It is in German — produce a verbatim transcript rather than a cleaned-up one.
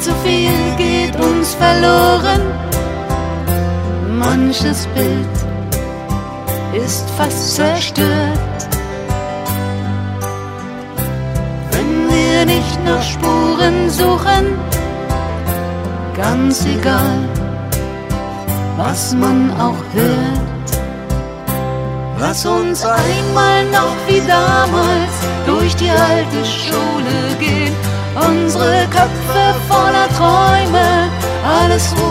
zu viel geht uns verloren. Manches Bild ist fast zerstört. Wenn wir nicht nach Spuren suchen, ganz egal, was man auch hört. Lass uns einmal noch wie damals durch die alte Schule gehen, unsere Köpfe voller Träume, alles ruhig